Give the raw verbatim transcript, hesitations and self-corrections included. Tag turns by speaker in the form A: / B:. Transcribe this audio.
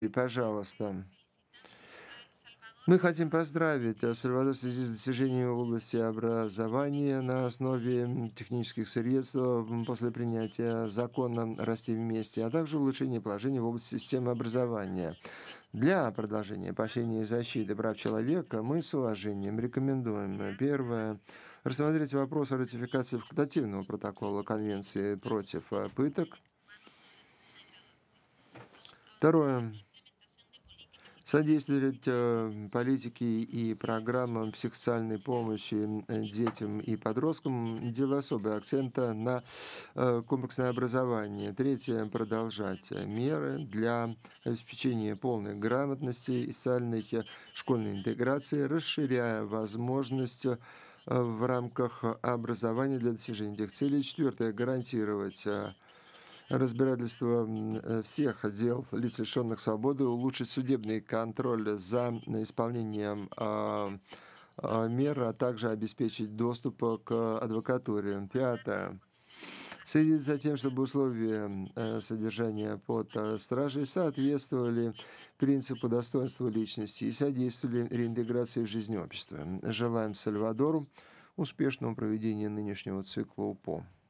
A: И, пожалуйста. Мы хотим поздравить э, Сальвадор в связи с достижениями в области образования на основе м, технических средств м, после принятия закона «Расти вместе», а также улучшение положения в области системы образования. Для продолжения поощрения и защиты прав человека мы с уважением рекомендуем: э, первое — рассмотреть вопрос о ратификации факультативного протокола Конвенции против э, пыток. Второе — содействовать э, политике и программам психосоциальной помощи м, э, детям и подросткам, делая особый акцент э, на э, комплексное образование. Третье — продолжать э, меры для обеспечения полной грамотности и социальной э, школьной интеграции, расширяя возможность э, в рамках образования для достижения этих целей. Четвертое — гарантировать э, разбирательство м, э, всех дел лиц, лишенных свободы, улучшить судебный контроль за исполнением а, а, мер, а также обеспечить доступ э, к адвокатуре. Пятое. Следить за тем, чтобы условия э, содержания под э, стражей соответствовали принципу достоинства личности и содействовали реинтеграции в жизнь общества. Желаем Сальвадору успешного проведения нынешнего цикла УПО.